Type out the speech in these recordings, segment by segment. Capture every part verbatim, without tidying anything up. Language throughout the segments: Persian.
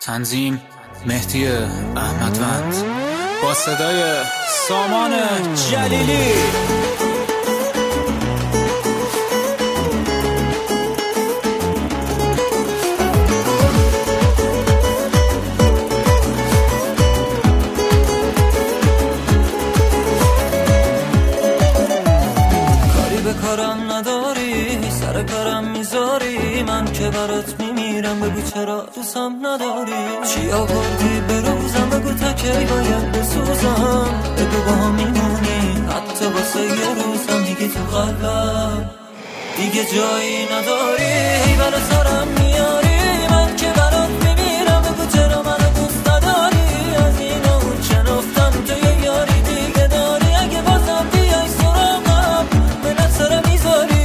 تنظیم مهدی احمدوند با صدای سامان جلیلی. کارم نداری، سر کارم میذاری، من که برات میمیرم، بگو چرا دوستم نداری. چی آوردی به روزم، بگو تا کی باید بسوزم، بگو با هم میمونی حتی واسه یه روزم. دیگه تو قلبم دیگه جایی نداری، برا سرم میاری، من که برات میمیرم، بگو چرا منو دوست نداری. از این اون شنفتم تو یه یاری دیگه داری، اگه بازم بیای سراغم به نظرم میذاری.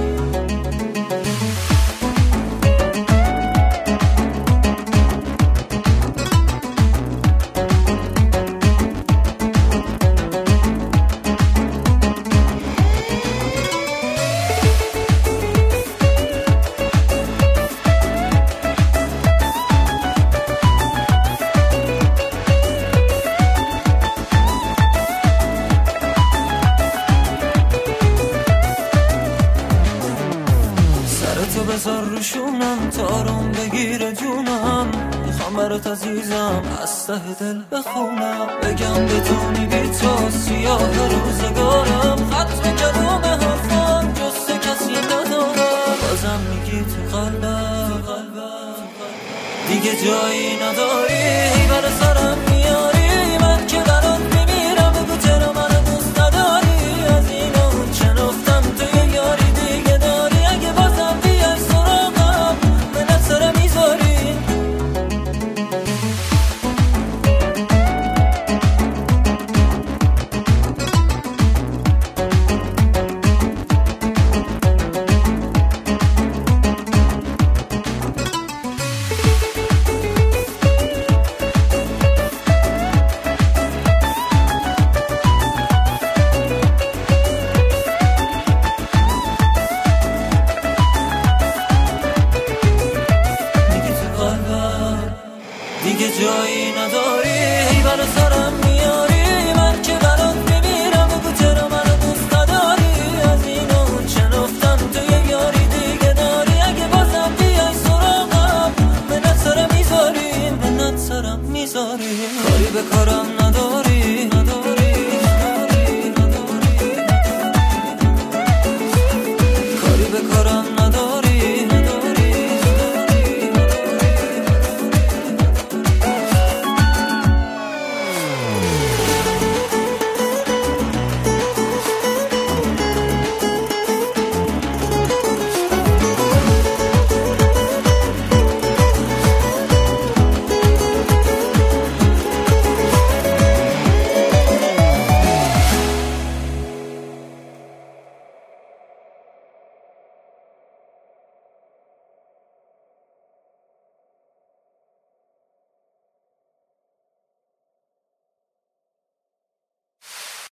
تو بذار روشونم تا آروم بگیره جونم، میخوام برات عزیزم از ته دل بخونم، بگم بتونی بی تو سیاه روزگارم، ختم کلام حرفان جز کسی ندارم. بازم میگی تو قلبم دیگه جایی نداری، برا سرم میاری، من که برات میمیرم، بگو چرا منو دوست نداری. از این اون شنفتم تو یه یاری دیگه داری، اگه بازم دیگه جایی نداری، برا سرم میاری، من که برات میمیرم، بگو چرا منو دوست نداری. از این اون شنفتم تو یه یاری دیگه داری، اگه بازم بیای سراغم منت سرم میذاری، منت سرم میذاری. کاری به کارم